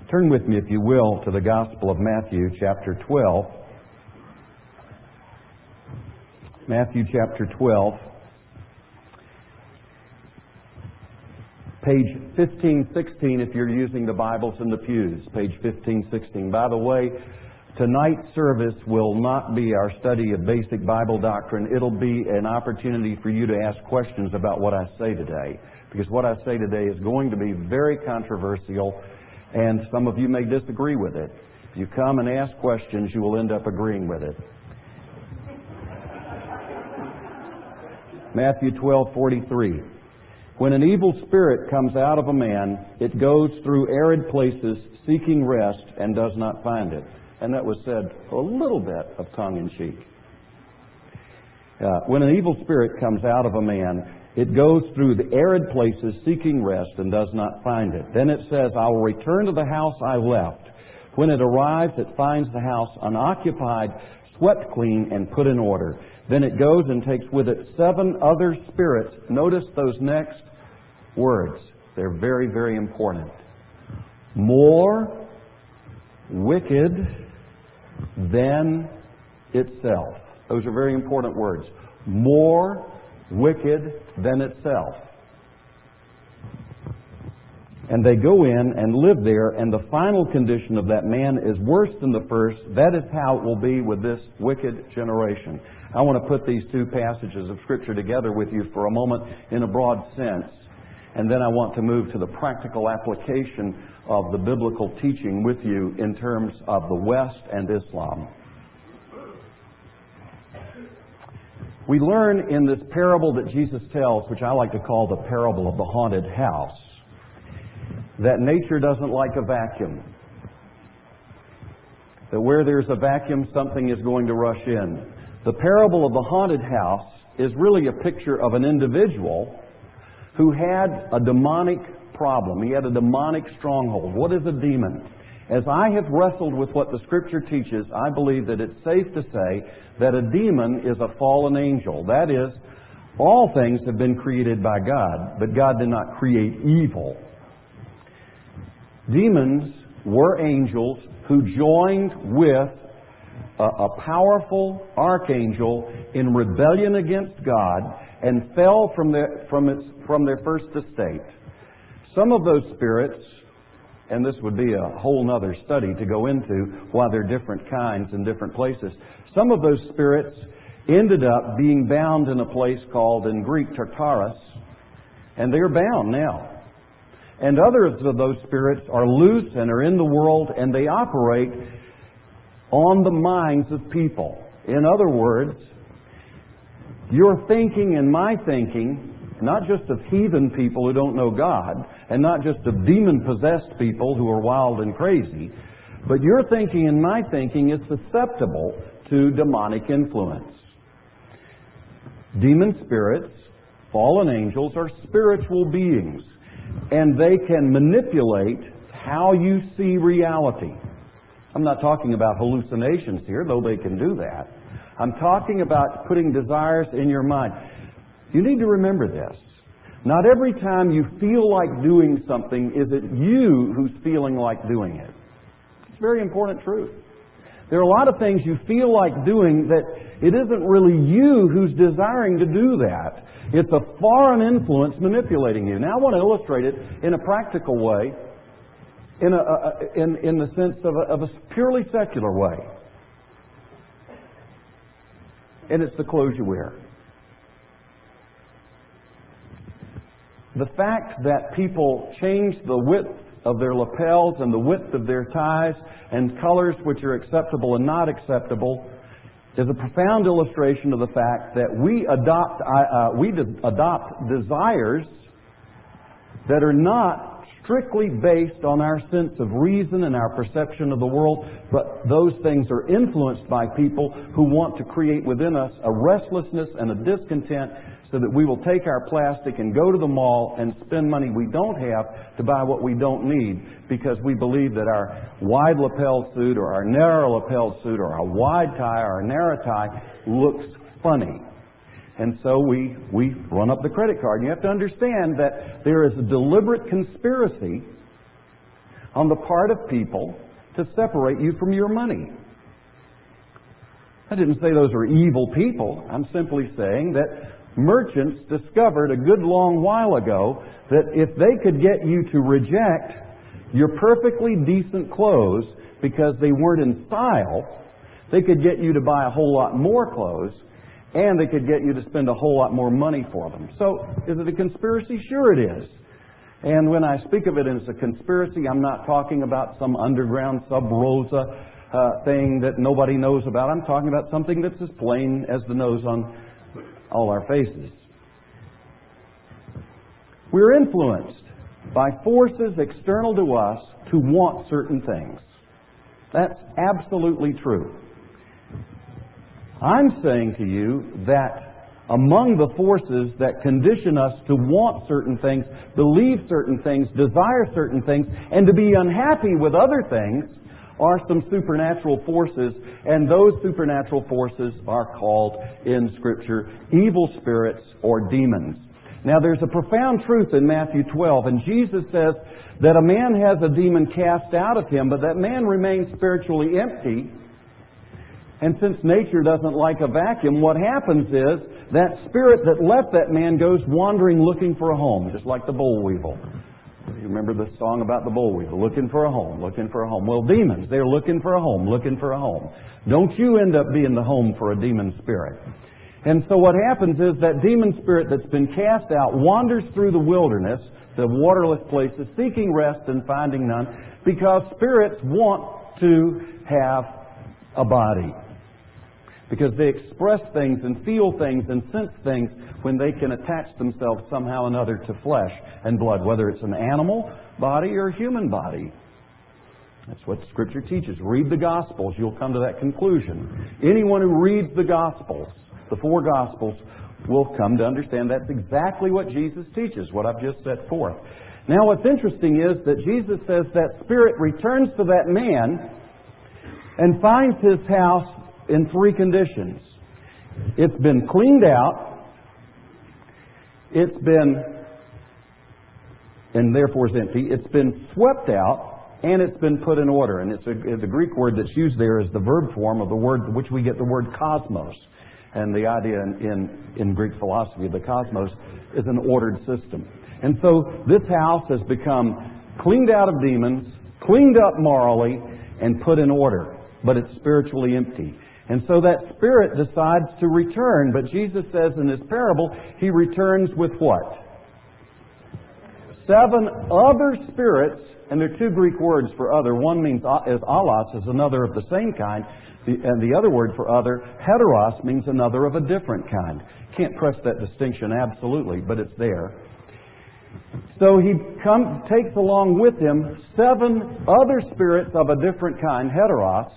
Turn with me, if you will, to the Gospel of Matthew, chapter 12. Matthew, chapter 12. Page 1516, if you're using the Bibles in the pews. Page 1516. By the way, tonight's service will not be our study of basic Bible doctrine. It'll be an opportunity for you to ask questions about what I say today. Because what I say today is going to be very controversial, and some of you may disagree with it. If you come and ask questions, you will end up agreeing with it. Matthew 12:43. When an evil spirit comes out of a man, it goes through arid places seeking rest and does not find it. And that was said a little bit of tongue-in-cheek. When an evil spirit comes out of a man, it goes through the arid places seeking rest and does not find it. Then it says, I will return to the house I left. When it arrives, it finds the house unoccupied, swept clean, and put in order. Then it goes and takes with it 7 other spirits. Notice those next words. They're very, very important. More wicked than itself. Those are very important words. More wicked than itself. And they go in and live there, and the final condition of that man is worse than the first. That is how it will be with this wicked generation. I want to put these two passages of Scripture together with you for a moment in a broad sense, and then I want to move to the practical application of the biblical teaching with you in terms of the West and Islam. We learn in this parable that Jesus tells, which I like to call the parable of the haunted house, that nature doesn't like a vacuum. That where there's a vacuum, something is going to rush in. The parable of the haunted house is really a picture of an individual who had a demonic problem. He had a demonic stronghold. What is a demon? As I have wrestled with what the Scripture teaches, I believe that it's safe to say that a demon is a fallen angel. That is, all things have been created by God, but God did not create evil. Demons were angels who joined with a powerful archangel in rebellion against God and fell from their first estate. Some of those spirits, and this would be a whole other study to go into why they're different kinds in different places. Some of those spirits ended up being bound in a place called, in Greek, Tartarus, and they're bound now. And others of those spirits are loose and are in the world, and they operate on the minds of people. In other words, your thinking and my thinking, not just of heathen people who don't know God, and not just of demon-possessed people who are wild and crazy, but your thinking and my thinking is susceptible to demonic influence. Demon spirits, fallen angels, are spiritual beings, and they can manipulate how you see reality. I'm not talking about hallucinations here, though they can do that. I'm talking about putting desires in your mind. You need to remember this. Not every time you feel like doing something is it you who's feeling like doing it. It's a very important truth. There are a lot of things you feel like doing that it isn't really you who's desiring to do that. It's a foreign influence manipulating you. Now I want to illustrate it in a practical way, in the sense of a purely secular way. And it's the clothes you wear. The fact that people change the width of their lapels and the width of their ties and colors which are acceptable and not acceptable is a profound illustration of the fact that we adopt desires that are not strictly based on our sense of reason and our perception of the world, but those things are influenced by people who want to create within us a restlessness and a discontent so that we will take our plastic and go to the mall and spend money we don't have to buy what we don't need because we believe that our wide lapel suit or our narrow lapel suit or our wide tie or our narrow tie looks funny. And so we run up the credit card. And you have to understand that there is a deliberate conspiracy on the part of people to separate you from your money. I didn't say those are evil people. I'm simply saying that merchants discovered a good long while ago that if they could get you to reject your perfectly decent clothes because they weren't in style, they could get you to buy a whole lot more clothes, and they could get you to spend a whole lot more money for them. So, is it a conspiracy? Sure it is. And when I speak of it as a conspiracy, I'm not talking about some underground sub rosa thing that nobody knows about. I'm talking about something that's as plain as the nose on all our faces. We're influenced by forces external to us to want certain things. That's absolutely true. I'm saying to you that among the forces that condition us to want certain things, believe certain things, desire certain things, and to be unhappy with other things are some supernatural forces, and those supernatural forces are called in Scripture evil spirits or demons. Now there's a profound truth in Matthew 12, and Jesus says that a man has a demon cast out of him, but that man remains spiritually empty. And since nature doesn't like a vacuum, what happens is that spirit that left that man goes wandering looking for a home, just like the boll weevil. You remember the song about the boll weevil, looking for a home, looking for a home. Well, demons, they're looking for a home, looking for a home. Don't you end up being the home for a demon spirit. And so what happens is that demon spirit that's been cast out wanders through the wilderness, the waterless places, seeking rest and finding none, because spirits want to have a body. Because they express things and feel things and sense things when they can attach themselves somehow or another to flesh and blood, whether it's an animal body or a human body. That's what Scripture teaches. Read the Gospels. You'll come to that conclusion. Anyone who reads the Gospels, the four Gospels, will come to understand that's exactly what Jesus teaches, what I've just set forth. Now what's interesting is that Jesus says that spirit returns to that man and finds his house in three conditions. It's been cleaned out, it's been, and therefore is empty, it's been swept out, and it's been put in order. And the Greek word that's used there is the verb form of the word which we get the word cosmos. And the idea in Greek philosophy of the cosmos is an ordered system. And so this house has become cleaned out of demons, cleaned up morally, and put in order. But it's spiritually empty. And so that spirit decides to return. But Jesus says in this parable, he returns with what? 7 other spirits. And there are 2 Greek words for other. One means as allos, is another of the same kind. And the other word for other, heteros, means another of a different kind. Can't press that distinction absolutely, but it's there. So he takes along with him 7 other spirits of a different kind, heteros,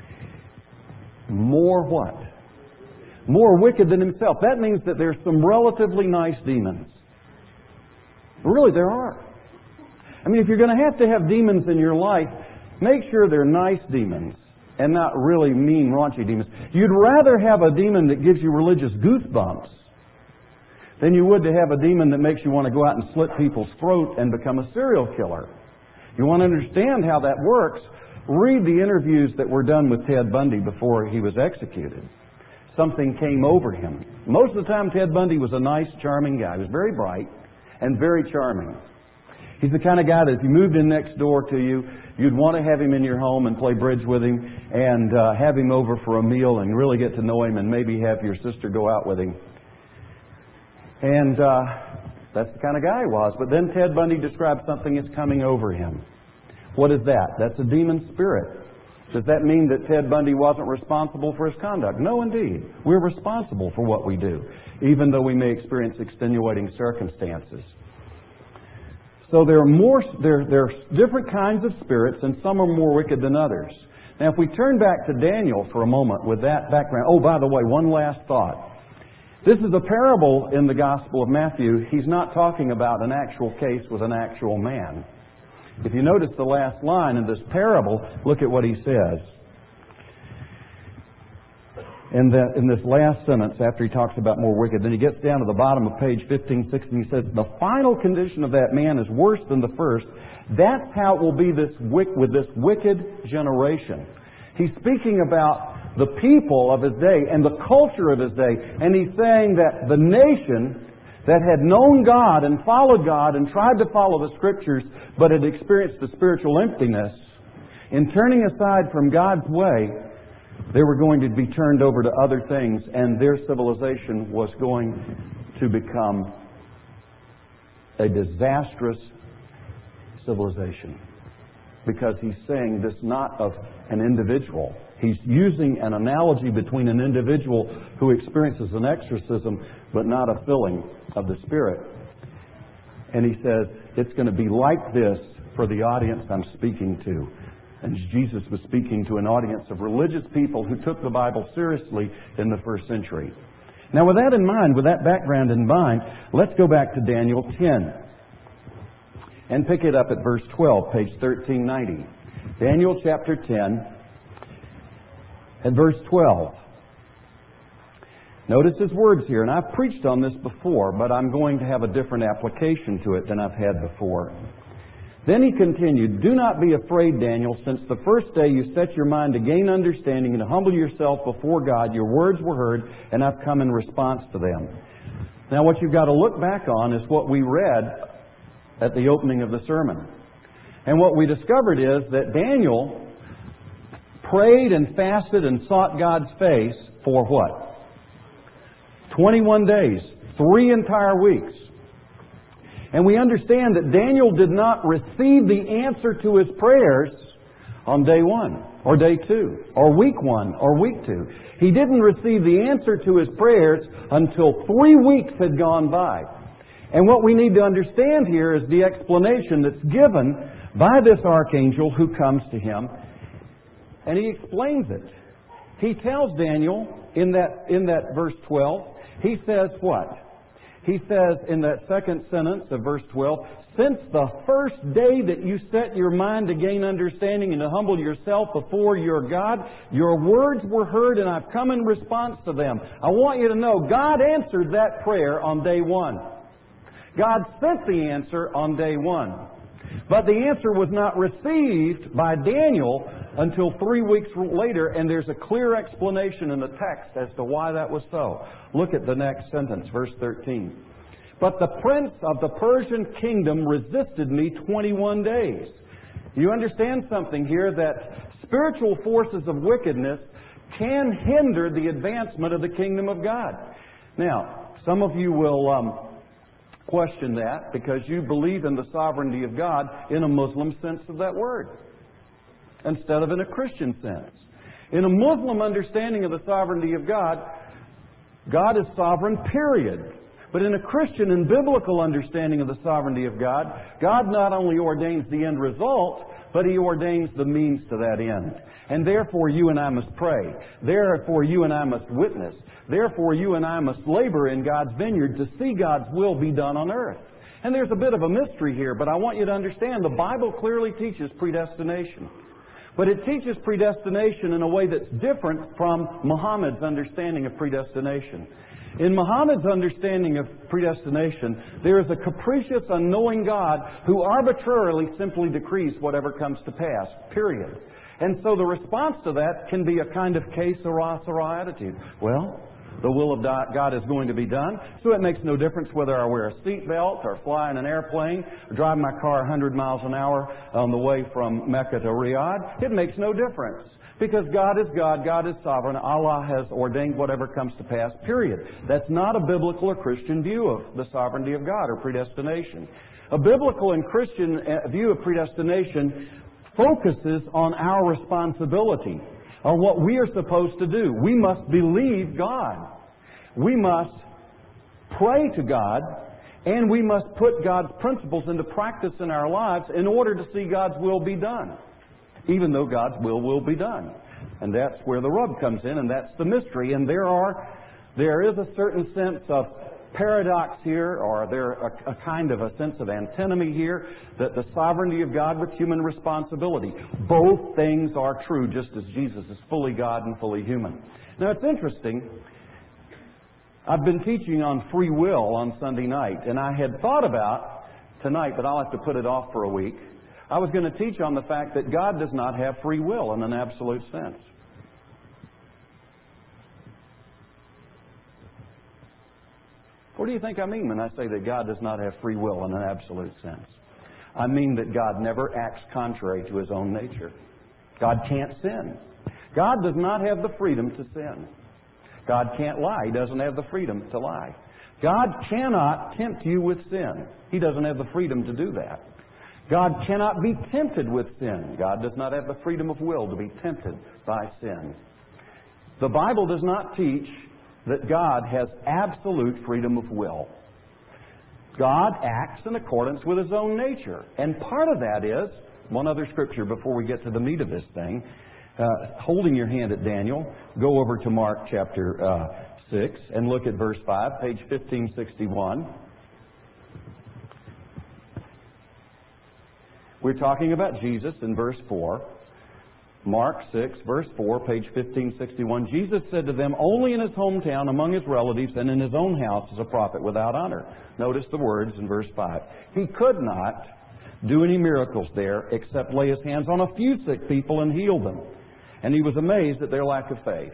more what? More wicked than himself. That means that there's some relatively nice demons. Really, there are. I mean, if you're going to have demons in your life, make sure they're nice demons and not really mean, raunchy demons. You'd rather have a demon that gives you religious goosebumps than you would to have a demon that makes you want to go out and slit people's throat and become a serial killer. You want to understand how that works? Read the interviews that were done with Ted Bundy before he was executed. Something came over him. Most of the time, Ted Bundy was a nice, charming guy. He was very bright and very charming. He's the kind of guy that if you moved in next door to you, you'd want to have him in your home and play bridge with him and have him over for a meal and really get to know him and maybe have your sister go out with him. And that's the kind of guy he was. But then Ted Bundy described something that's coming over him. What is that? That's a demon spirit. Does that mean that Ted Bundy wasn't responsible for his conduct? No, indeed. We're responsible for what we do, even though we may experience extenuating circumstances. So there are different kinds of spirits, and some are more wicked than others. Now, if we turn back to Daniel for a moment with that background. Oh, by the way, one last thought. This is a parable in the Gospel of Matthew. He's not talking about an actual case with an actual man. If you notice the last line in this parable, look at what he says. in this last sentence, after he talks about more wicked, then he gets down to the bottom of page 15, 16, he says, the final condition of that man is worse than the first. That's how it will be with this wicked generation. He's speaking about the people of his day and the culture of his day. And he's saying that the nation that had known God and followed God and tried to follow the Scriptures, but had experienced the spiritual emptiness, in turning aside from God's way, they were going to be turned over to other things, and their civilization was going to become a disastrous civilization. Because he's saying this not of an individual. He's using an analogy between an individual who experiences an exorcism but not a filling of the Spirit. And he says it's going to be like this for the audience I'm speaking to. And Jesus was speaking to an audience of religious people who took the Bible seriously in the first century. Now with that in mind, with that background in mind, let's go back to Daniel 10 and pick it up at verse 12, page 1390. Daniel chapter 10 and verse 12. Notice his words here, and I've preached on this before, but I'm going to have a different application to it than I've had before. Then he continued, do not be afraid, Daniel, since the first day you set your mind to gain understanding and to humble yourself before God, your words were heard, and I've come in response to them. Now what you've got to look back on is what we read at the opening of the sermon. And what we discovered is that Daniel prayed and fasted and sought God's face for what? 21 days, 3 entire weeks. And we understand that Daniel did not receive the answer to his prayers on day 1, or day 2, or week 1, or week 2. He didn't receive the answer to his prayers until 3 weeks had gone by. And what we need to understand here is the explanation that's given by this archangel who comes to him. And he explains it. He tells Daniel in that verse 12, he says what? He says in that second sentence of verse 12, since the first day that you set your mind to gain understanding and to humble yourself before your God, your words were heard and I've come in response to them. I want you to know God answered that prayer on day 1. God sent the answer on day 1. But the answer was not received by Daniel until 3 weeks later, and there's a clear explanation in the text as to why that was so. Look at the next sentence, verse 13. But the prince of the Persian kingdom resisted me 21 days. You understand something here, that spiritual forces of wickedness can hinder the advancement of the kingdom of God. Now, some of you will question that because you believe in the sovereignty of God in a Muslim sense of that word, instead of in a Christian sense. In a Muslim understanding of the sovereignty of God, God is sovereign, period. But in a Christian and biblical understanding of the sovereignty of God, God not only ordains the end result, but He ordains the means to that end. And therefore you and I must pray. Therefore you and I must witness. Therefore you and I must labor in God's vineyard to see God's will be done on earth. And there's a bit of a mystery here, but I want you to understand the Bible clearly teaches predestination. But it teaches predestination in a way that's different from Muhammad's understanding of predestination. In Muhammad's understanding of predestination, there is a capricious, unknowing God who arbitrarily simply decrees whatever comes to pass, period. And so the response to that can be a kind of que sera, sera attitude. Well, the will of God is going to be done, so it makes no difference whether I wear a seatbelt or fly in an airplane or drive my car 100 miles an hour on the way from Mecca to Riyadh. It makes no difference. Because God is God, God is sovereign, Allah has ordained whatever comes to pass, period. That's not a biblical or Christian view of the sovereignty of God or predestination. A biblical and Christian view of predestination focuses on our responsibility, on what we are supposed to do. We must believe God. We must pray to God, and we must put God's principles into practice in our lives in order to see God's will be done. Even though God's will be done. And that's where the rub comes in, and that's the mystery. And there is a certain sense of paradox here, or there a kind of a sense of antinomy here, that the sovereignty of God with human responsibility. Both things are true, just as Jesus is fully God and fully human. Now, it's interesting. I've been teaching on free will on Sunday night, and I had thought about tonight, but I'll have to put it off for a week. I was going to teach on the fact that God does not have free will in an absolute sense. What do you think I mean when I say that God does not have free will in an absolute sense? I mean that God never acts contrary to His own nature. God can't sin. God does not have the freedom to sin. God can't lie. He doesn't have the freedom to lie. God cannot tempt you with sin. He doesn't have the freedom to do that. God cannot be tempted with sin. God does not have the freedom of will to be tempted by sin. The Bible does not teach that God has absolute freedom of will. God acts in accordance with His own nature. And part of that is, one other scripture before we get to the meat of this thing, holding your hand at Daniel, go over to Mark chapter 6 and look at verse 5, page 1561. We're talking about Jesus in verse 4. Mark 6, verse 4, page 1561. Jesus said to them, only in his hometown, among his relatives, and in his own house is a prophet without honor. Notice the words in verse 5. He could not do any miracles there except lay his hands on a few sick people and heal them. And he was amazed at their lack of faith.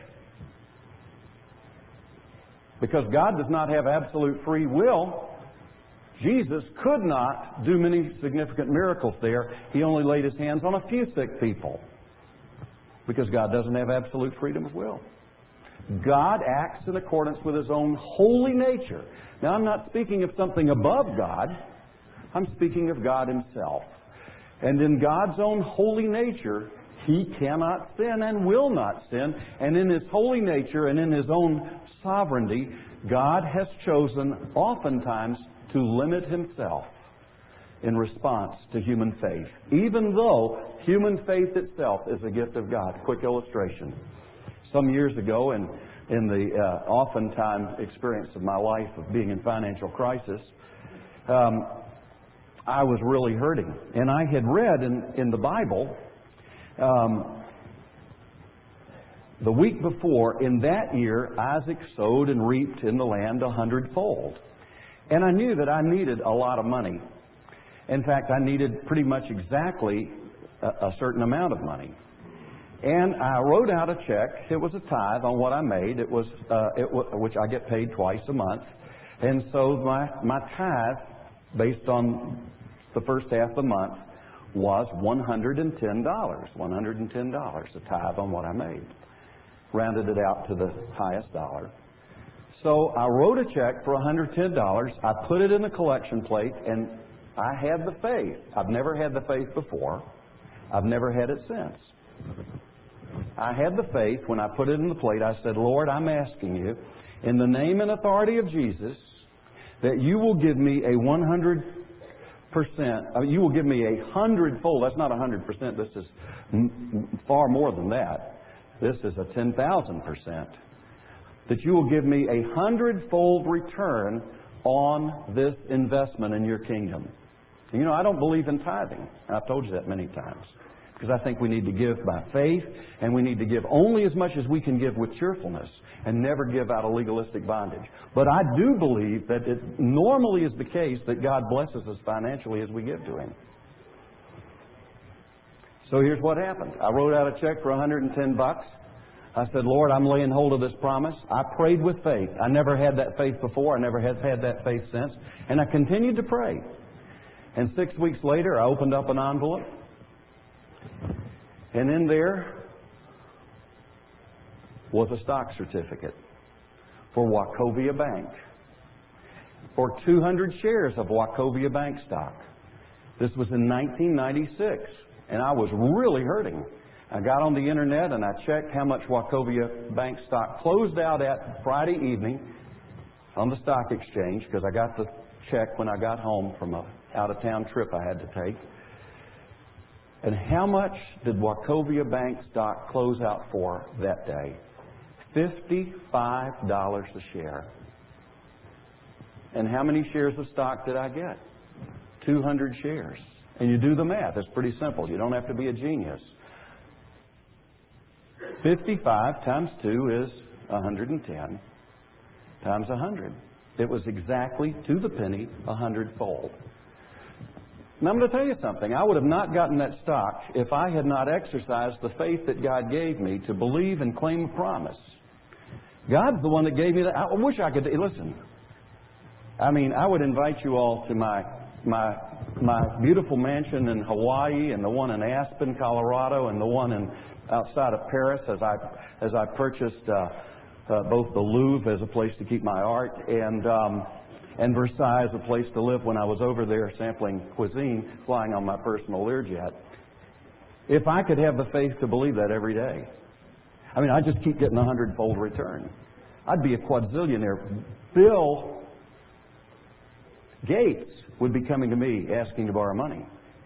Because God does not have absolute free will, Jesus could not do many significant miracles there. He only laid his hands on a few sick people. Because God doesn't have absolute freedom of will. God acts in accordance with His own holy nature. Now, I'm not speaking of something above God. I'm speaking of God Himself. And in God's own holy nature, He cannot sin and will not sin. And in His holy nature and in His own sovereignty, God has chosen oftentimes to limit Himself in response to human faith, even though human faith itself is a gift of God. Quick illustration. Some years ago, in the oftentimes experience of my life of being in financial crisis, I was really hurting. And I had read in the Bible, the week before, in that year, Isaac sowed and reaped in the land 100-fold. And I knew that I needed a lot of money. In fact, I needed pretty much exactly a certain amount of money. And I wrote out a check. It was a tithe on what I made. It was which I get paid twice a month. And so my tithe, based on the first half of the month, was $110. $110, a tithe on what I made. Rounded it out to the highest dollar. So I wrote a check for $110. I put it in the collection plate, and I had the faith. I've never had the faith before. I've never had it since. I had the faith when I put it in the plate. I said, Lord, I'm asking you, in the name and authority of Jesus, that you will give me a 100%, you will give me a 100-fold. That's not 100%. This is far more than that. This is a 10,000%. That you will give me a 100-fold return on this investment in your kingdom. You know, I don't believe in tithing. I've told you that many times. Because I think we need to give by faith, and we need to give only as much as we can give with cheerfulness, and never give out of legalistic bondage. But I do believe that it normally is the case that God blesses us financially as we give to Him. So here's what happened. I wrote out a check for $110. I said, Lord, I'm laying hold of this promise. I prayed with faith. I never had that faith before. I never have had that faith since. And I continued to pray. And 6 weeks later, I opened up an envelope. And in there was a stock certificate for Wachovia Bank, for 200 shares of Wachovia Bank stock. This was in 1996, and I was really hurting. I got on the internet and I checked how much Wachovia Bank stock closed out at Friday evening on the stock exchange, because I got the check when I got home from a out-of-town trip I had to take. And how much did Wachovia Bank stock close out for that day? $55 a share. And how many shares of stock did I get? 200 shares. And you do the math. It's pretty simple. You don't have to be a genius. 55 times 2 is 110 times 100. It was exactly to the penny 100-fold. Now I'm going to tell you something. I would have not gotten that stock if I had not exercised the faith that God gave me to believe and claim a promise. God's the one that gave me that. I wish I could. Listen, I mean, I would invite you all to my beautiful mansion in Hawaii, and the one in Aspen, Colorado, and the one outside of Paris as I purchased both the Louvre as a place to keep my art and Versailles as a place to live when I was over there sampling cuisine, flying on my personal Learjet. If I could have the faith to believe that every day, I mean, I'd just keep getting a 100-fold return. I'd be a quadzillionaire. Bill Gates would be coming to me asking to borrow money.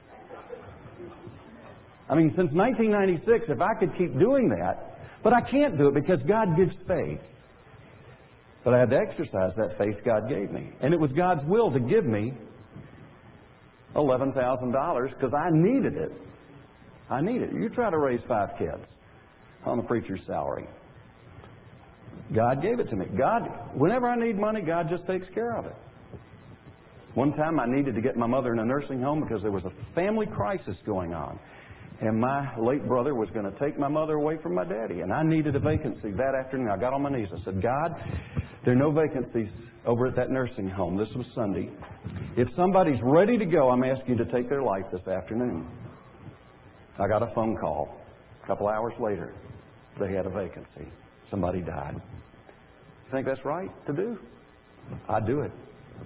I mean, since 1996, if I could keep doing that, but I can't do it because God gives faith. But I had to exercise that faith God gave me. And it was God's will to give me $11,000 because I needed it. I needed it. You try to raise 5 kids on the preacher's salary. God gave it to me. God, whenever I need money, God just takes care of it. One time I needed to get my mother in a nursing home because there was a family crisis going on. And my late brother was going to take my mother away from my daddy. And I needed a vacancy that afternoon. I got on my knees. I said, God, there are no vacancies over at that nursing home. This was Sunday. If somebody's ready to go, I'm asking you to take their life this afternoon. I got a phone call. A couple hours later, they had a vacancy. Somebody died. You think that's right to do? I do it.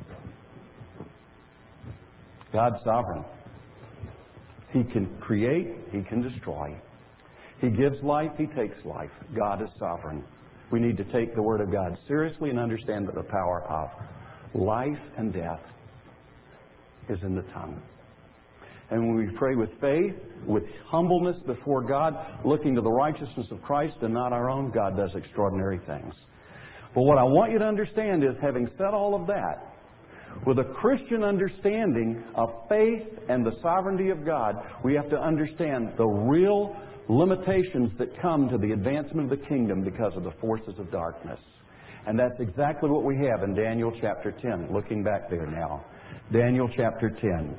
God's sovereign. He can create, He can destroy. He gives life, He takes life. God is sovereign. We need to take the Word of God seriously and understand that the power of life and death is in the tongue. And when we pray with faith, with humbleness before God, looking to the righteousness of Christ and not our own, God does extraordinary things. But what I want you to understand is, having said all of that, with a Christian understanding of faith and the sovereignty of God, we have to understand the real limitations that come to the advancement of the kingdom because of the forces of darkness. And that's exactly what we have in Daniel chapter 10. Looking back there now. Daniel chapter 10.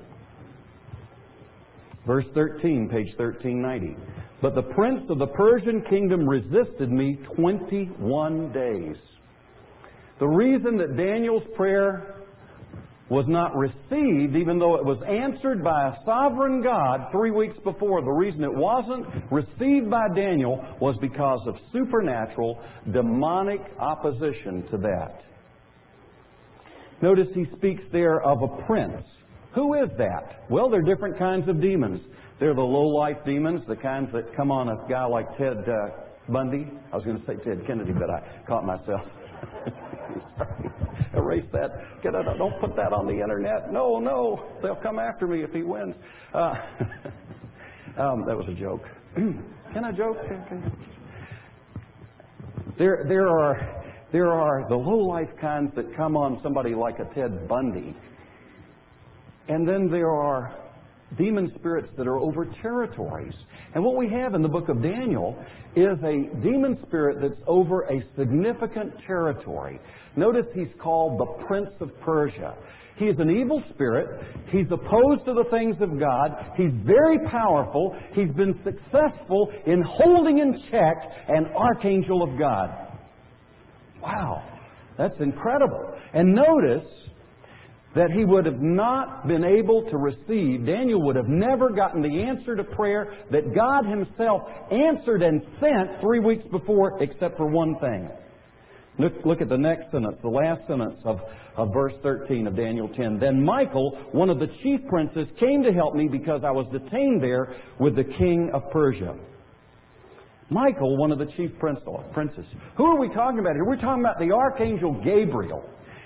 Verse 13, page 1390. But the prince of the Persian kingdom resisted me 21 days. The reason that Daniel's prayer was not received, even though it was answered by a sovereign God 3 weeks before, the reason it wasn't received by Daniel was because of supernatural, demonic opposition to that. Notice he speaks there of a prince. Who is that? Well, there are different kinds of demons. They're the low-life demons, the kinds that come on a guy like Ted Bundy. I was going to say Ted Kennedy, but I caught myself. Sorry. Erase that. Don't put that on the internet. No. They'll come after me if he wins. That was a joke. Can I joke? There are the low-life kinds that come on somebody like a Ted Bundy. And then there are demon spirits that are over territories. And what we have in the book of Daniel is a demon spirit that's over a significant territory. Notice he's called the Prince of Persia. He is an evil spirit. He's opposed to the things of God. He's very powerful. He's been successful in holding in check an archangel of God. Wow, that's incredible. And notice that he would have not been able to receive, Daniel would have never gotten the answer to prayer that God Himself answered and sent 3 weeks before, except for one thing. Look at the next sentence, the last sentence of verse 13 of Daniel 10. Then Michael, one of the chief princes, came to help me because I was detained there with the king of Persia. Michael, one of the chief princes. Who are we talking about here? We're talking about the archangel Gabriel.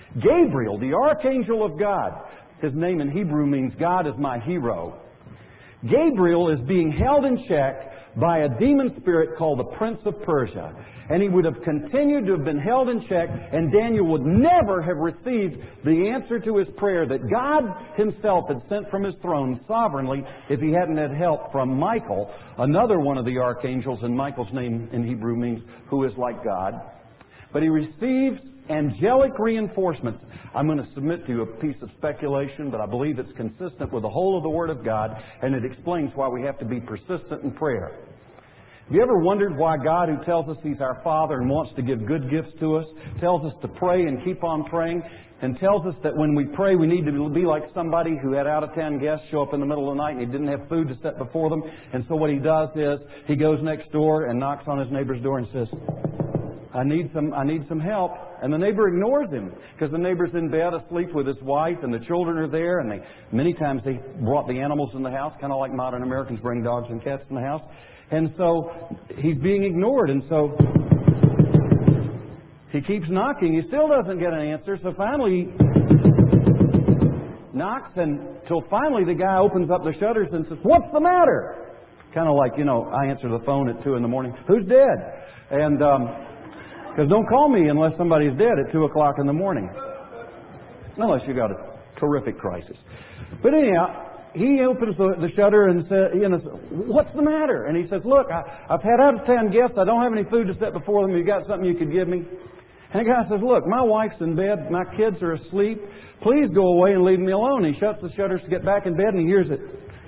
Gabriel, the archangel of God. His name in Hebrew means God is my hero. Gabriel is being held in check by a demon spirit called the Prince of Persia. And he would have continued to have been held in check, and Daniel would never have received the answer to his prayer that God himself had sent from his throne sovereignly if he hadn't had help from Michael, another one of the archangels, and Michael's name in Hebrew means who is like God. But he receives angelic reinforcements. I'm going to submit to you a piece of speculation, but I believe it's consistent with the whole of the Word of God, and it explains why we have to be persistent in prayer. Have you ever wondered why God, who tells us He's our Father and wants to give good gifts to us, tells us to pray and keep on praying, and tells us that when we pray we need to be like somebody who had out-of-town guests show up in the middle of the night and he didn't have food to set before them, and so what he does is he goes next door and knocks on his neighbor's door and says, I need some help. And the neighbor ignores him because the neighbor's in bed asleep with his wife and the children are there, and many times they brought the animals in the house, kind of like modern Americans bring dogs and cats in the house. And so he's being ignored, and so he keeps knocking. He still doesn't get an answer, so finally he knocks until finally the guy opens up the shutters and says, what's the matter? Kind of like, I answer the phone at 2 in the morning. Who's dead? And because don't call me unless somebody's dead at 2 o'clock in the morning. Unless you got a terrific crisis. But anyhow, he opens the shutter and says, what's the matter? And he says, look, I've had out-of-town guests. I don't have any food to set before them. You got something you could give me? And the guy says, look, my wife's in bed. My kids are asleep. Please go away and leave me alone. He shuts the shutters to get back in bed and he hears it.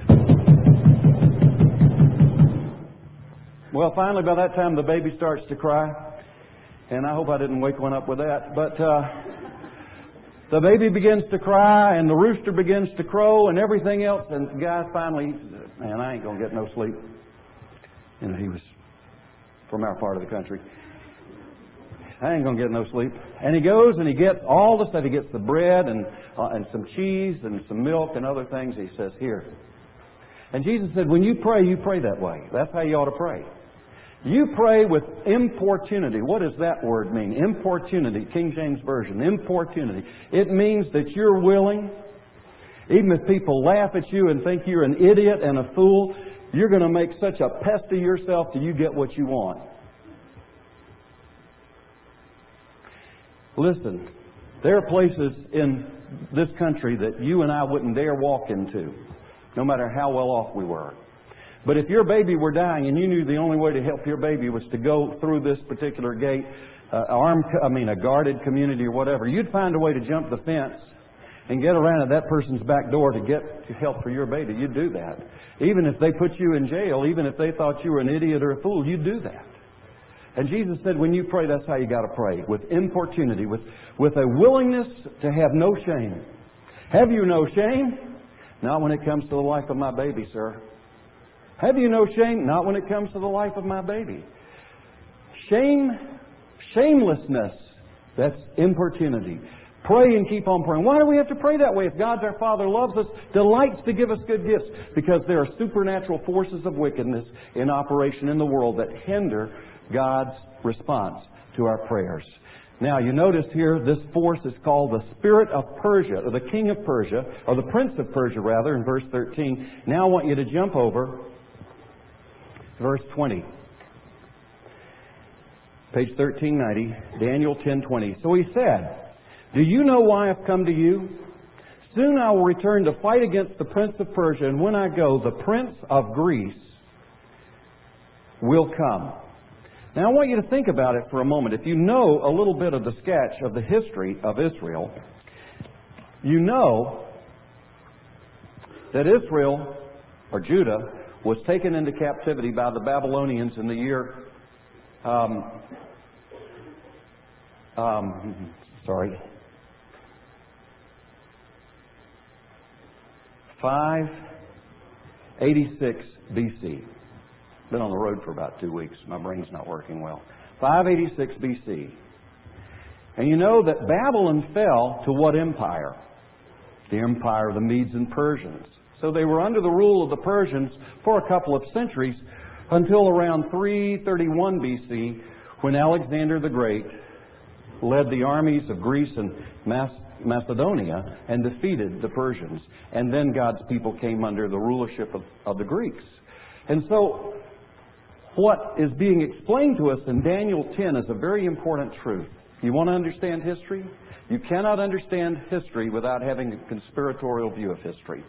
Well, finally, by that time, the baby starts to cry. And I hope I didn't wake one up with that. But the baby begins to cry, and the rooster begins to crow, and everything else. And the guy finally, man, I ain't going to get no sleep. He was from our part of the country. I ain't going to get no sleep. And he goes and he gets all the stuff. He gets the bread and some cheese and some milk and other things. He says, here. And Jesus said, when you pray that way. That's how you ought to pray. You pray with importunity. What does that word mean? Importunity, King James Version. Importunity. It means that you're willing, even if people laugh at you and think you're an idiot and a fool, you're going to make such a pest of yourself till you get what you want. Listen, there are places in this country that you and I wouldn't dare walk into, no matter how well off we were. But if your baby were dying and you knew the only way to help your baby was to go through this particular gate, a guarded community or whatever, you'd find a way to jump the fence and get around at that person's back door to get help for your baby. You'd do that. Even if they put you in jail, even if they thought you were an idiot or a fool, you'd do that. And Jesus said, when you pray, that's how you got to pray. With importunity, with a willingness to have no shame. Have you no shame? Not when it comes to the life of my baby, sir. Have you no shame? Not when it comes to the life of my baby. Shamelessness, that's importunity. Pray and keep on praying. Why do we have to pray that way? If God's our Father, loves us, delights to give us good gifts, because there are supernatural forces of wickedness in operation in the world that hinder God's response to our prayers. Now, you notice here, this force is called the spirit of Persia, or the king of Persia, or the prince of Persia, rather, in verse 13. Now I want you to jump over verse 20. Page 1390, Daniel 10:20. So he said, do you know why I've come to you? Soon I will return to fight against the prince of Persia, and when I go, the prince of Greece will come. Now I want you to think about it for a moment. If you know a little bit of the sketch of the history of Israel, you know that Israel, or Judah, was taken into captivity by the Babylonians in the year 586 BC. Been on the road for about 2 weeks. My brain's not working well. 586 BC. And you know that Babylon fell to what empire? The empire of the Medes and Persians. So they were under the rule of the Persians for a couple of centuries until around 331 BC, when Alexander the Great led the armies of Greece and Macedonia and defeated the Persians. And then God's people came under the rulership of the Greeks. And so what is being explained to us in Daniel 10 is a very important truth. You want to understand history? You cannot understand history without having a conspiratorial view of history.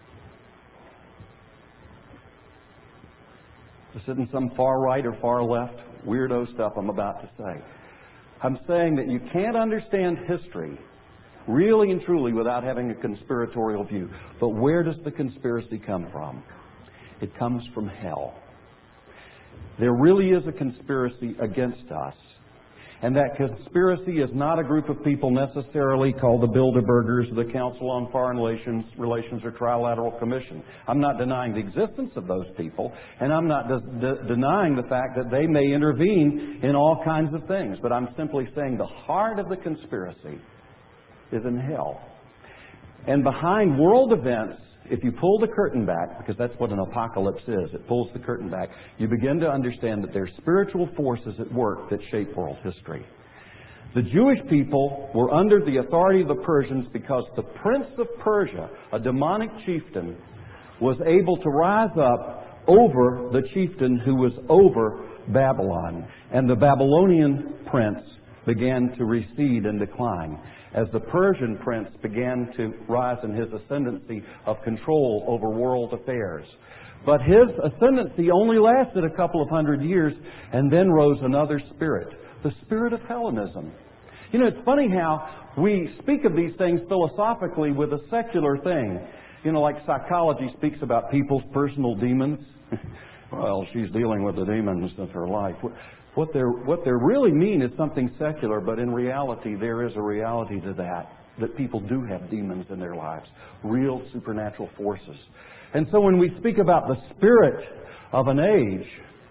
This isn't some far right or far left weirdo stuff I'm about to say. I'm saying that you can't understand history really and truly without having a conspiratorial view. But where does the conspiracy come from? It comes from hell. There really is a conspiracy against us. And that conspiracy is not a group of people necessarily called the Bilderbergers, the Council on Foreign Relations or Trilateral Commission. I'm not denying the existence of those people, and I'm not denying the fact that they may intervene in all kinds of things. But I'm simply saying the heart of the conspiracy is in hell. And behind world events, if you pull the curtain back, because that's what an apocalypse is, it pulls the curtain back, you begin to understand that there are spiritual forces at work that shape world history. The Jewish people were under the authority of the Persians because the prince of Persia, a demonic chieftain, was able to rise up over the chieftain who was over Babylon. And the Babylonian prince began to recede and decline as the Persian prince began to rise in his ascendancy of control over world affairs. But his ascendancy only lasted a couple of hundred years, and then rose another spirit, the spirit of Hellenism. You know, it's funny how we speak of these things philosophically with a secular thing. You know, like psychology speaks about people's personal demons. Well, she's dealing with the demons of her life. What they really mean is something secular, but in reality there is a reality to that people do have demons in their lives, real supernatural forces. And so when we speak about the spirit of an age,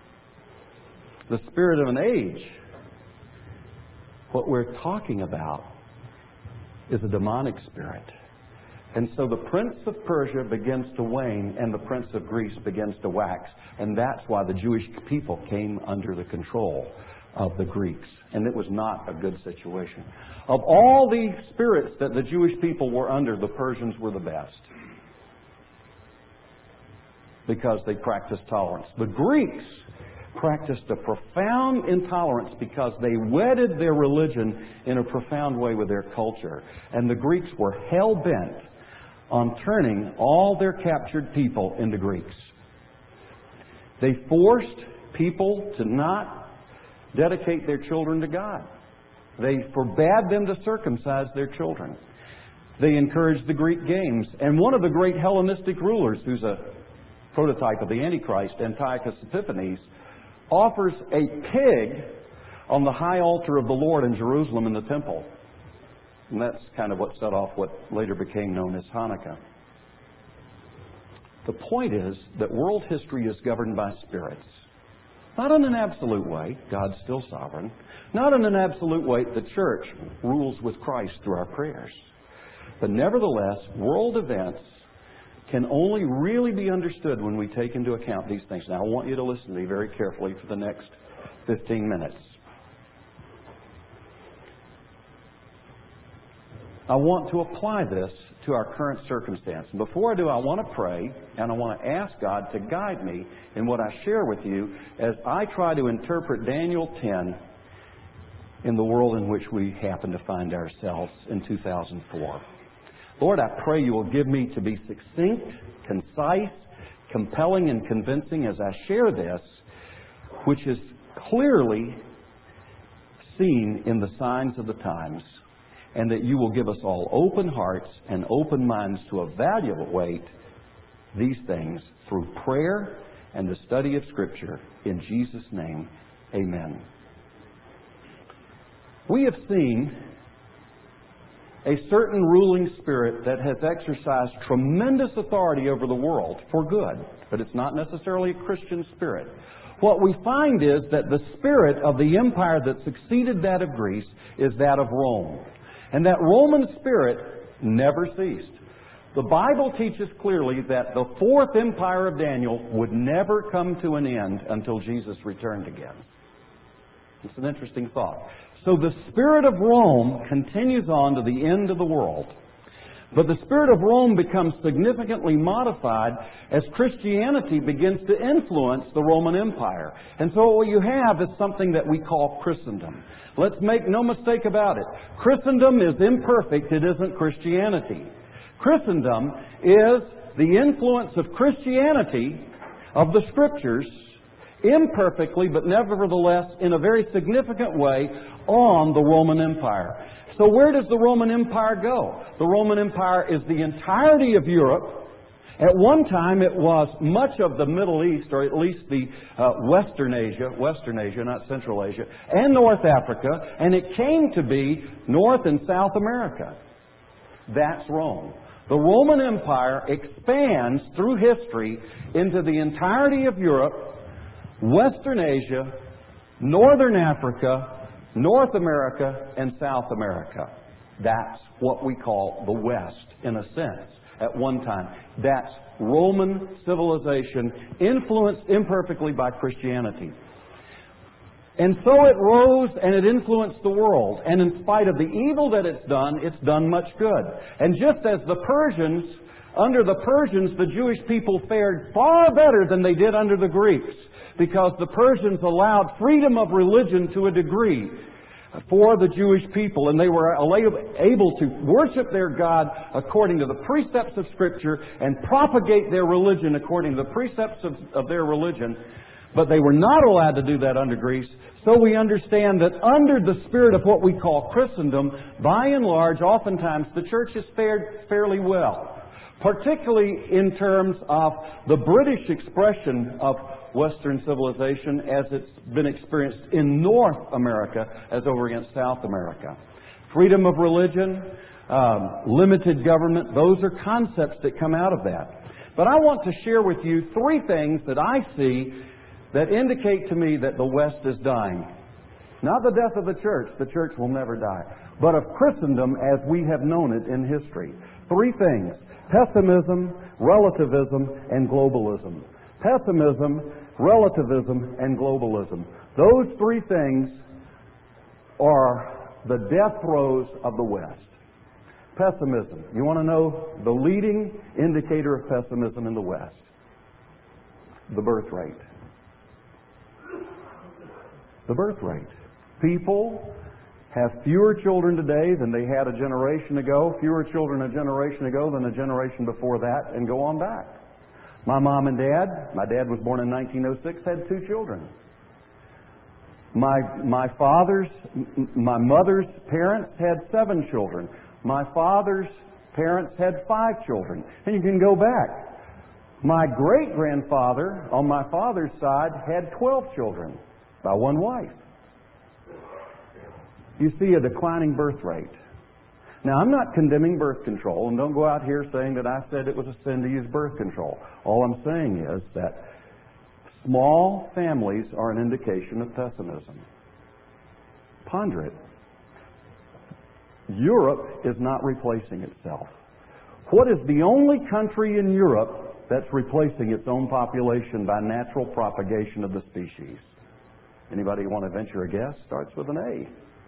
what we're talking about is a demonic spirit. And so the prince of Persia begins to wane and the prince of Greece begins to wax. And that's why the Jewish people came under the control of the Greeks. And it was not a good situation. Of all the spirits that the Jewish people were under, the Persians were the best, because they practiced tolerance. The Greeks practiced a profound intolerance because they wedded their religion in a profound way with their culture. And the Greeks were hell-bent on turning all their captured people into Greeks. They forced people to not dedicate their children to God. They forbade them to circumcise their children. They encouraged the Greek games. And one of the great Hellenistic rulers, who's a prototype of the Antichrist, Antiochus Epiphanes, offers a pig on the high altar of the Lord in Jerusalem in the temple. And that's kind of what set off what later became known as Hanukkah. The point is that world history is governed by spirits. Not in an absolute way. God's still sovereign. Not in an absolute way. The church rules with Christ through our prayers. But nevertheless, world events can only really be understood when we take into account these things. Now, I want you to listen to me very carefully for the next 15 minutes. I want to apply this to our current circumstance. And before I do, I want to pray, and I want to ask God to guide me in what I share with you as I try to interpret Daniel 10 in the world in which we happen to find ourselves in 2004. Lord, I pray you will give me to be succinct, concise, compelling, and convincing as I share this, which is clearly seen in the signs of the times, and that you will give us all open hearts and open minds to evaluate these things through prayer and the study of Scripture. In Jesus' name, amen. We have seen a certain ruling spirit that has exercised tremendous authority over the world for good, but it's not necessarily a Christian spirit. What we find is that the spirit of the empire that succeeded that of Greece is that of Rome. And that Roman spirit never ceased. The Bible teaches clearly that the fourth empire of Daniel would never come to an end until Jesus returned again. It's an interesting thought. So the spirit of Rome continues on to the end of the world. But the spirit of Rome becomes significantly modified as Christianity begins to influence the Roman Empire. And so what you have is something that we call Christendom. Let's make no mistake about it. Christendom is imperfect. It isn't Christianity. Christendom is the influence of Christianity, of the Scriptures, imperfectly, but nevertheless in a very significant way, on the Roman Empire. So where does the Roman Empire go? The Roman Empire is the entirety of Europe. At one time it was much of the Middle East, or at least the Western Asia, not Central Asia, and North Africa, and it came to be North and South America. That's Rome. The Roman Empire expands through history into the entirety of Europe, Western Asia, Northern Africa, North America, and South America. That's what we call the West, in a sense, at one time. That's Roman civilization, influenced imperfectly by Christianity. And so it rose and it influenced the world. And in spite of the evil that it's done much good. And just as the Persians, under the Persians, the Jewish people fared far better than they did under the Greeks, because the Persians allowed freedom of religion to a degree for the Jewish people, and they were able to worship their God according to the precepts of Scripture and propagate their religion according to the precepts of their religion. But they were not allowed to do that under Greece. So we understand that under the spirit of what we call Christendom, by and large, oftentimes the church has fared fairly well, particularly in terms of the British expression of Western civilization as it's been experienced in North America as over against South America. Freedom of religion, limited government, those are concepts that come out of that. But I want to share with you three things that I see that indicate to me that the West is dying. Not the death of the church will never die, but of Christendom as we have known it in history. Three things: pessimism, relativism, and globalism. Pessimism, relativism, and globalism. Those three things are the death throes of the West. Pessimism. You want to know the leading indicator of pessimism in the West? The birth rate. The birth rate. People have fewer children today than they had a generation ago, fewer children a generation ago than a generation before that, and go on back. My mom and dad, my dad was born in 1906, had 2 children. My mother's parents had 7 children. My father's parents had 5 children. And you can go back. My great-grandfather on my father's side had 12 children by one wife. You see a declining birth rate. Now, I'm not condemning birth control, and don't go out here saying that I said it was a sin to use birth control. All I'm saying is that small families are an indication of pessimism. Ponder it. Europe is not replacing itself. What is the only country in Europe that's replacing its own population by natural propagation of the species? Anybody want to venture a guess? Starts with an A.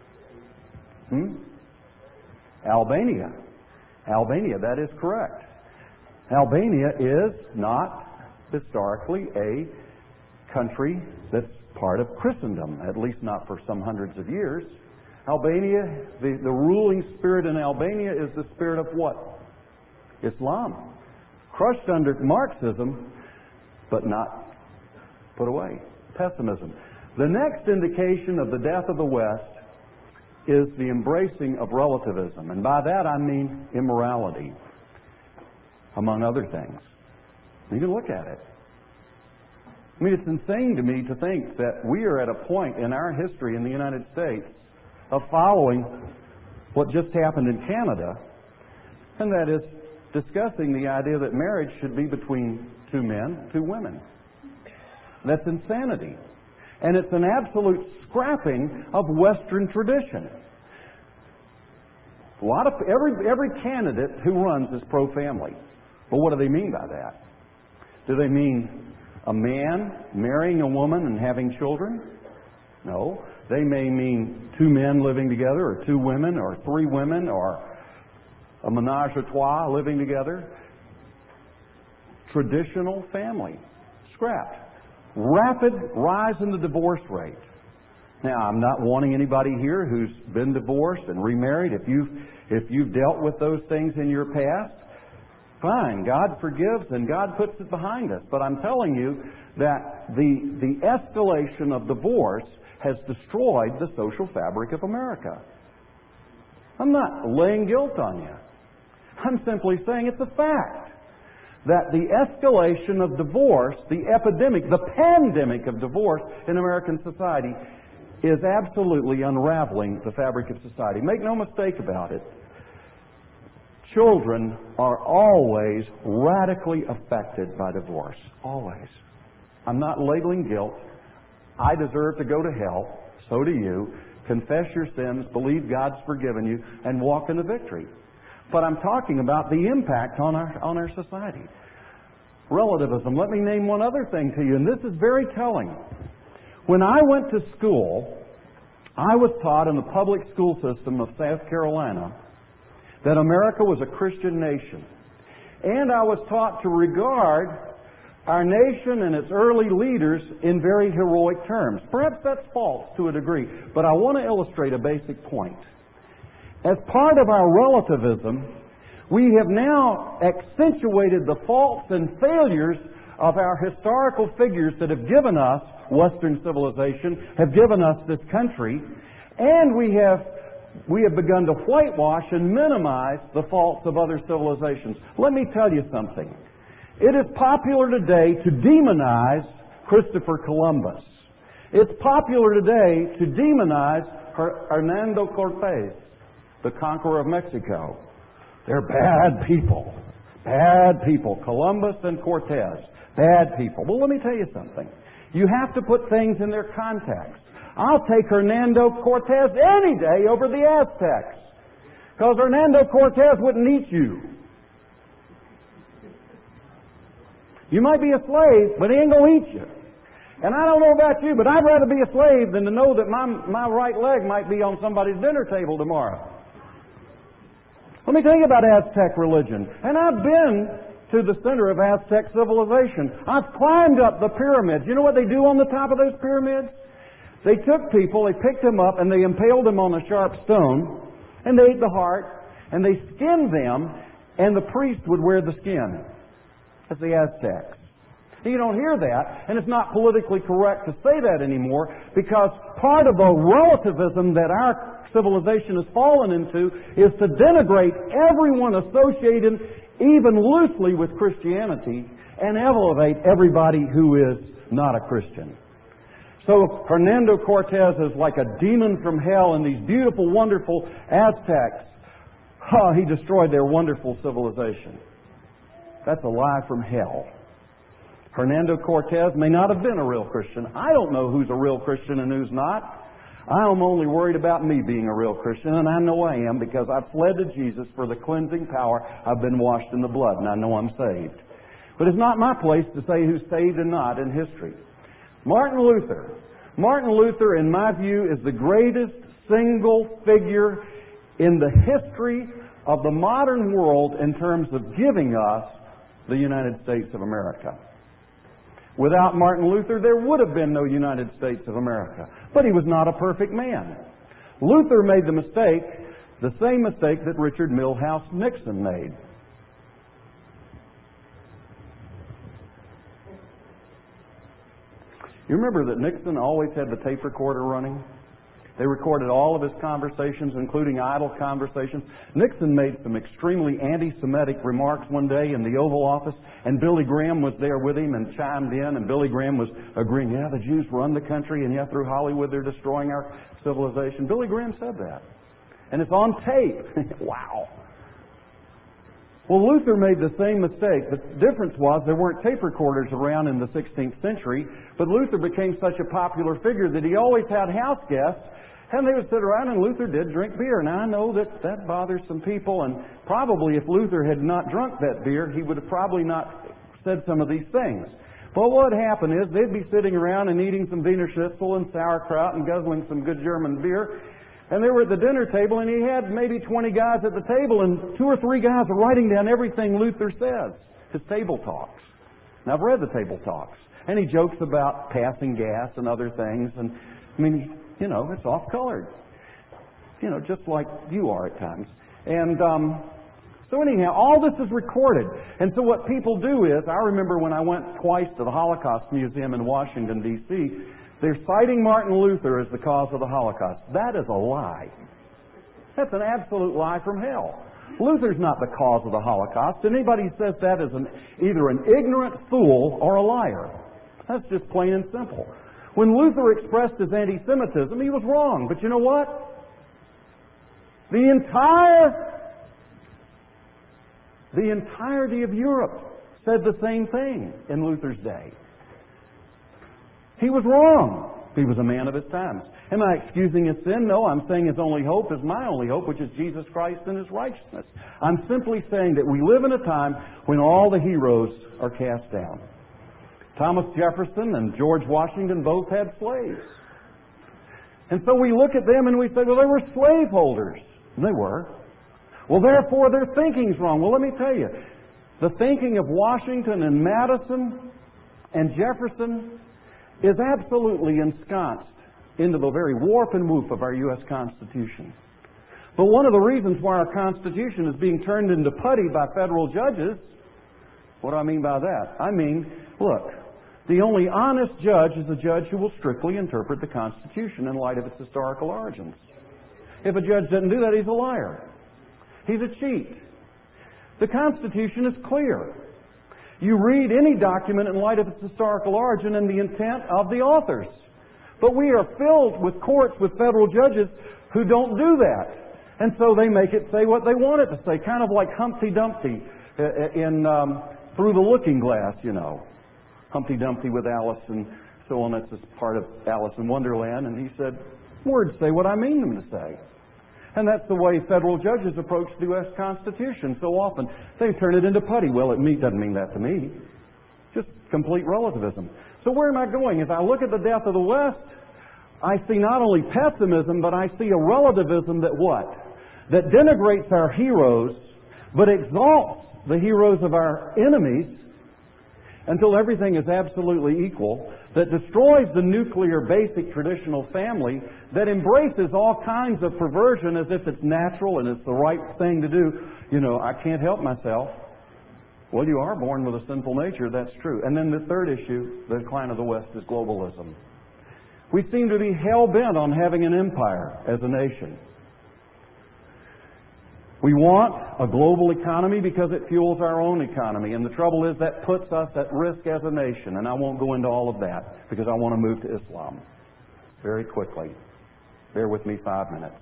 Albania. Albania, that is correct. Albania is not historically a country that's part of Christendom, at least not for some hundreds of years. Albania, the ruling spirit in Albania is the spirit of what? Islam. Crushed under Marxism, but not put away. Pessimism. The next indication of the death of the West is the embracing of relativism. And by that I mean immorality, among other things. You can look at it. I mean, it's insane to me to think that we are at a point in our history in the United States of following what just happened in Canada, and that is discussing the idea that marriage should be between 2 men, 2 women. That's insanity. And it's an absolute scrapping of Western tradition. Every candidate who runs is pro-family. But what do they mean by that? Do they mean a man marrying a woman and having children? No, they may mean two men living together, or two women, or three women, or a menage a trois living together. Traditional family, scrapped. Rapid rise in the divorce rate. Now, I'm not wanting anybody here who's been divorced and remarried. If you've dealt with those things in your past, fine. God forgives and God puts it behind us. But I'm telling you that the escalation of divorce has destroyed the social fabric of America. I'm not laying guilt on you. I'm simply saying it's a fact that the escalation of divorce, the epidemic, the pandemic of divorce in American society is absolutely unraveling the fabric of society. Make no mistake about it. Children are always radically affected by divorce. Always. I'm not labeling guilt. I deserve to go to hell. So do you. Confess your sins, believe God's forgiven you, and walk in the victory. But I'm talking about the impact on our society. Relativism. Let me name one other thing to you, and this is very telling. When I went to school, I was taught in the public school system of South Carolina that America was a Christian nation. And I was taught to regard our nation and its early leaders in very heroic terms. Perhaps that's false to a degree, but I want to illustrate a basic point. As part of our relativism, we have now accentuated the faults and failures of our historical figures that have given us Western civilization, have given us this country, and we have begun to whitewash and minimize the faults of other civilizations. Let me tell you something. It is popular today to demonize Christopher Columbus. It's popular today to demonize Hernando Cortés, the conqueror of Mexico. They're bad people. Bad people. Columbus and Cortés. Bad people. Well, let me tell you something. You have to put things in their context. I'll take Hernando Cortés any day over the Aztecs. Because Hernando Cortés wouldn't eat you. You might be a slave, but he ain't going to eat you. And I don't know about you, but I'd rather be a slave than to know that my right leg might be on somebody's dinner table tomorrow. Let me tell you about Aztec religion. And I've been to the center of Aztec civilization. I've climbed up the pyramids. You know what they do on the top of those pyramids? They took people, they picked them up, and they impaled them on a sharp stone, and they ate the heart, and they skinned them, and the priest would wear the skin. That's the Aztecs. You don't hear that, and it's not politically correct to say that anymore, because part of the relativism that our civilization has fallen into is to denigrate everyone associated even loosely with Christianity and elevate everybody who is not a Christian. So Hernando Cortés is like a demon from hell, and these beautiful, wonderful Aztecs, he destroyed their wonderful civilization. That's a lie from hell. Hernando Cortés may not have been a real Christian. I don't know who's a real Christian and who's not. I'm only worried about me being a real Christian, and I know I am because I've fled to Jesus for the cleansing power. I've been washed in the blood, and I know I'm saved. But it's not my place to say who's saved and not in history. Martin Luther, in my view, is the greatest single figure in the history of the modern world in terms of giving us the United States of America. Without Martin Luther, there would have been no United States of America. But he was not a perfect man. Luther made the same mistake that Richard Milhous Nixon made. You remember that Nixon always had the tape recorder running? They recorded all of his conversations, including idle conversations. Nixon made some extremely anti-Semitic remarks one day in the Oval Office, and Billy Graham was there with him and chimed in, and Billy Graham was agreeing, yeah, the Jews run the country, and yeah, through Hollywood they're destroying our civilization. Billy Graham said that. And it's on tape. Wow. Well, Luther made the same mistake. The difference was there weren't tape recorders around in the 16th century, but Luther became such a popular figure that he always had house guests, and they would sit around, and Luther did drink beer. Now, I know that bothers some people, and probably if Luther had not drunk that beer, he would have probably not said some of these things. Well, what would happen is they'd be sitting around and eating some Wiener Schnitzel and sauerkraut and guzzling some good German beer. And they were at the dinner table, and he had maybe 20 guys at the table, and 2 or 3 guys are writing down everything Luther says, his table talks. Now, I've read the table talks. And he jokes about passing gas and other things. And, I mean, you know, it's off-colored. You know, just like you are at times. And so anyhow, all this is recorded. And so what people do is, I remember when I went twice to the Holocaust Museum in Washington, D.C., they're citing Martin Luther as the cause of the Holocaust. That is a lie. That's an absolute lie from hell. Luther's not the cause of the Holocaust. Anybody who says that is either an ignorant fool or a liar. That's just plain and simple. When Luther expressed his anti-Semitism, he was wrong. But you know what? The entirety of Europe said the same thing in Luther's day. He was wrong. He was a man of his times. Am I excusing his sin? No, I'm saying his only hope is my only hope, which is Jesus Christ and His righteousness. I'm simply saying that we live in a time when all the heroes are cast down. Thomas Jefferson and George Washington both had slaves. And so we look at them and we say, well, they were slaveholders. And they were. Well, therefore, their thinking's wrong. Well, let me tell you, the thinking of Washington and Madison and Jefferson is absolutely ensconced into the very warp and woof of our U.S. Constitution. But one of the reasons why our Constitution is being turned into putty by federal judges, what do I mean by that? I mean, look, the only honest judge is a judge who will strictly interpret the Constitution in light of its historical origins. If a judge doesn't do that, he's a liar. He's a cheat. The Constitution is clear. You read any document in light of its historical origin and the intent of the authors. But we are filled with courts with federal judges who don't do that. And so they make it say what they want it to say, kind of like Humpty Dumpty in Through the Looking Glass, you know. Humpty Dumpty with Alice and so on. That's just part of Alice in Wonderland. And he said, words say what I mean them to say. And that's the way federal judges approach the U.S. Constitution so often. They turn it into putty. Well, it doesn't mean that to me. Just complete relativism. So where am I going? As I look at the death of the West, I see not only pessimism, but I see a relativism that what? That denigrates our heroes, but exalts the heroes of our enemies until everything is absolutely equal, that destroys the nuclear basic traditional family, that embraces all kinds of perversion as if it's natural and it's the right thing to do. You know, I can't help myself. Well, you are born with a sinful nature, that's true. And then the third issue, the decline of the West, is globalism. We seem to be hell-bent on having an empire as a nation. We want a global economy because it fuels our own economy. And the trouble is that puts us at risk as a nation. And I won't go into all of that because I want to move to Islam very quickly. Bear with me 5 minutes.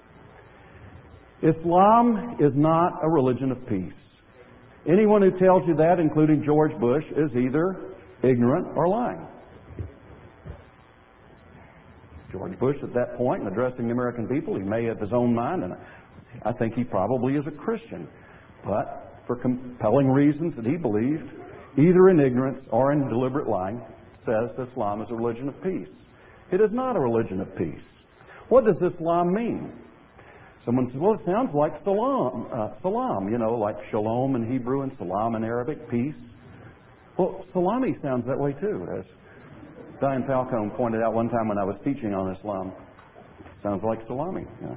Islam is not a religion of peace. Anyone who tells you that, including George Bush, is either ignorant or lying. George Bush, at that point, in addressing the American people, he may have his own mind, and I think he probably is a Christian. But for compelling reasons that he believed, either in ignorance or in deliberate lying, says Islam is a religion of peace. It is not a religion of peace. What does Islam mean? Someone says, well, it sounds like salam, you know, like shalom in Hebrew and salam in Arabic, peace. Well, salami sounds that way too, as Diane Falcone pointed out one time when I was teaching on Islam. Sounds like salami. Yeah.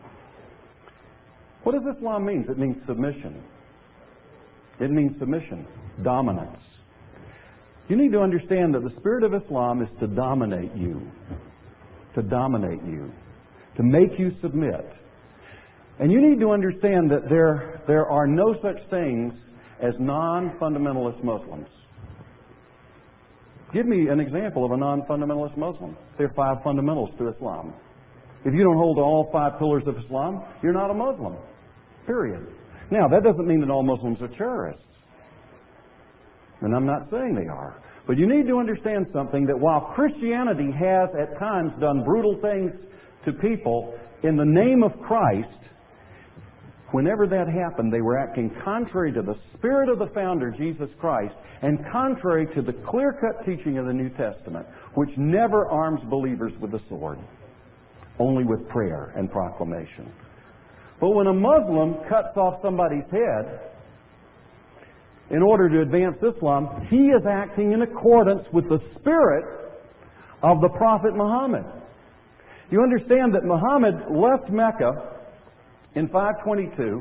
What does Islam mean? It means submission. It means submission, dominance. You need to understand that the spirit of Islam is to dominate you, to make you submit. And you need to understand that there are no such things as non-fundamentalist Muslims. Give me an example of a non-fundamentalist Muslim. There are 5 fundamentals to Islam. If you don't hold to all 5 pillars of Islam, you're not a Muslim. Period. Now, that doesn't mean that all Muslims are terrorists. And I'm not saying they are. But you need to understand something, that while Christianity has at times done brutal things to people in the name of Christ, Whenever that happened, they were acting contrary to the spirit of the founder, Jesus Christ, and contrary to the clear-cut teaching of the New Testament, which never arms believers with the sword, only with prayer and proclamation. But when a Muslim cuts off somebody's head in order to advance Islam, he is acting in accordance with the spirit of the Prophet Muhammad. You understand that Muhammad left Mecca in 522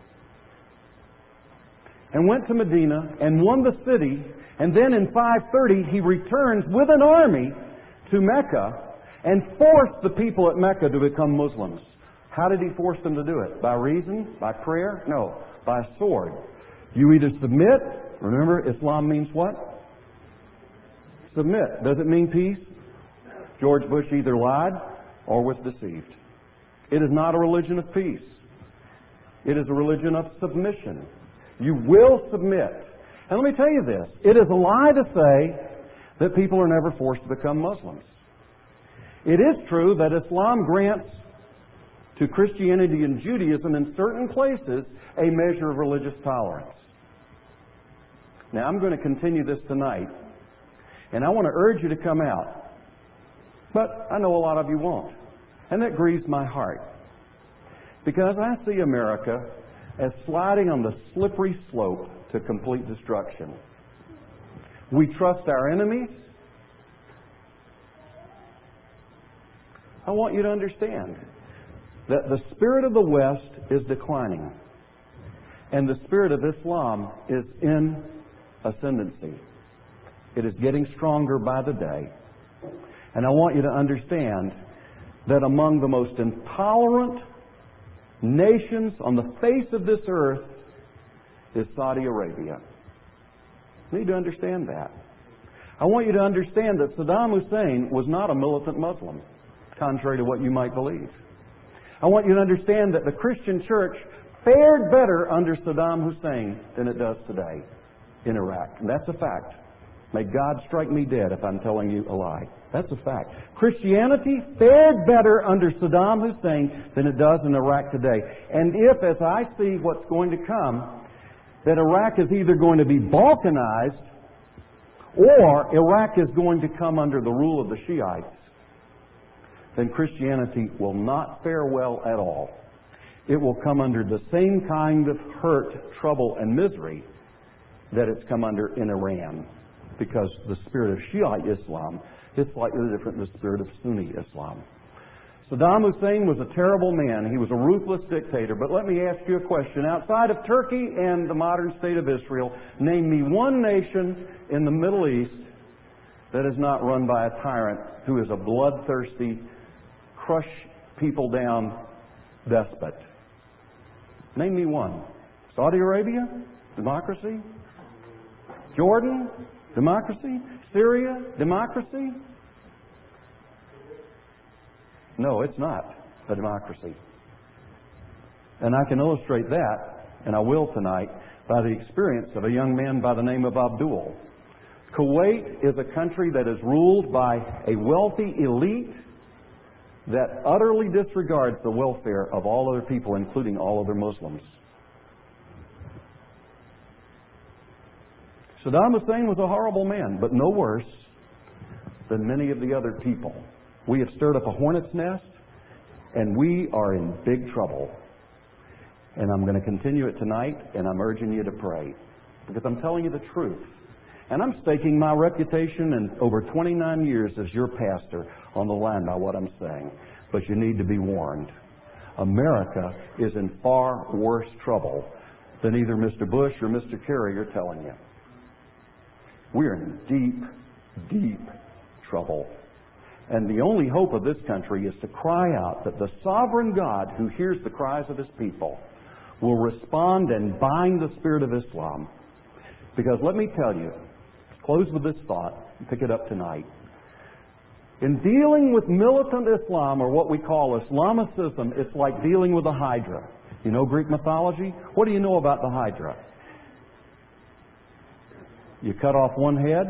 and went to Medina and won the city, and then in 530 he returns with an army to Mecca and forced the people at Mecca to become Muslims. How did he force them to do it? By reason? By prayer? No, by sword. You either submit. Remember, Islam means what? Submit. Does it mean peace? George Bush either lied or was deceived. It is not a religion of peace. It is a religion of submission. You will submit. And let me tell you this. It is a lie to say that people are never forced to become Muslims. It is true that Islam grants to Christianity and Judaism in certain places a measure of religious tolerance. Now, I'm going to continue this tonight, and I want to urge you to come out. But I know a lot of you won't. And that grieves my heart. Because I see America as sliding on the slippery slope to complete destruction. We trust our enemies. I want you to understand that the spirit of the West is declining. And the spirit of Islam is in ascendancy. It is getting stronger by the day. And I want you to understand that among the most intolerant nations on the face of this earth is Saudi Arabia. You need to understand that. I want you to understand that Saddam Hussein was not a militant Muslim, contrary to what you might believe. I want you to understand that the Christian church fared better under Saddam Hussein than it does today in Iraq. And that's a fact. May God strike me dead if I'm telling you a lie. That's a fact. Christianity fared better under Saddam Hussein than it does in Iraq today. And if, as I see what's going to come, that Iraq is either going to be balkanized or Iraq is going to come under the rule of the Shiites, then Christianity will not fare well at all. It will come under the same kind of hurt, trouble, and misery that it's come under in Iran. Because the spirit of Shiite Islam is slightly different than the spirit of Sunni Islam. Saddam Hussein was a terrible man. He was a ruthless dictator. But let me ask you a question. Outside of Turkey and the modern state of Israel, name me one nation in the Middle East that is not run by a tyrant who is a bloodthirsty, crush people down despot. Name me one. Saudi Arabia? Democracy? Jordan? Democracy? Syria? Democracy? No, it's not a democracy. And I can illustrate that, and I will tonight, by the experience of a young man by the name of Abdul. Kuwait is a country that is ruled by a wealthy elite that utterly disregards the welfare of all other people, including all other Muslims. Saddam Hussein was a horrible man, but no worse than many of the other people. We have stirred up a hornet's nest, and we are in big trouble. And I'm going to continue it tonight, and I'm urging you to pray. Because I'm telling you the truth. And I'm staking my reputation in over 29 years as your pastor on the line by what I'm saying. But you need to be warned. America is in far worse trouble than either Mr. Bush or Mr. Kerry are telling you. We're in deep, deep trouble. And the only hope of this country is to cry out that the sovereign God who hears the cries of His people will respond and bind the spirit of Islam. Because let me tell you, close with this thought, and pick it up tonight. In dealing with militant Islam, or what we call Islamicism, it's like dealing with a hydra. You know Greek mythology? What do you know about the hydra? You cut off one head,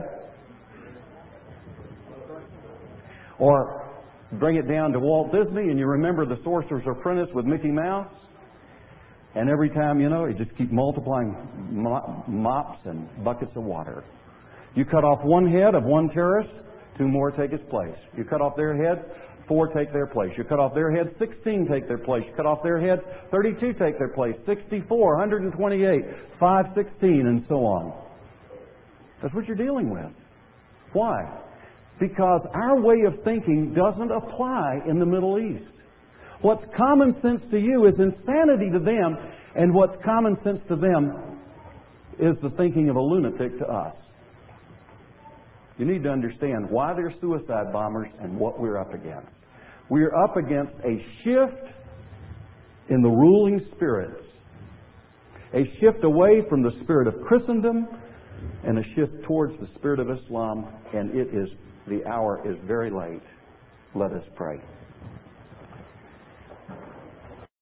or bring it down to Walt Disney and you remember The Sorcerer's Apprentice with Mickey Mouse. And every time, you just keep multiplying mops and buckets of water. You cut off one head of one terrorist, 2 more take its place. You cut off their head, 4 take their place. You cut off their head, 16 take their place. You cut off their head, 32 take their place. 64, 128, 516, and so on. That's what you're dealing with. Why? Because our way of thinking doesn't apply in the Middle East. What's common sense to you is insanity to them, and what's common sense to them is the thinking of a lunatic to us. You need to understand why they're suicide bombers and what we're up against. We're up against a shift in the ruling spirits. A shift away from the spirit of Christendom and a shift towards the spirit of Islam, and the hour is very late. Let us pray.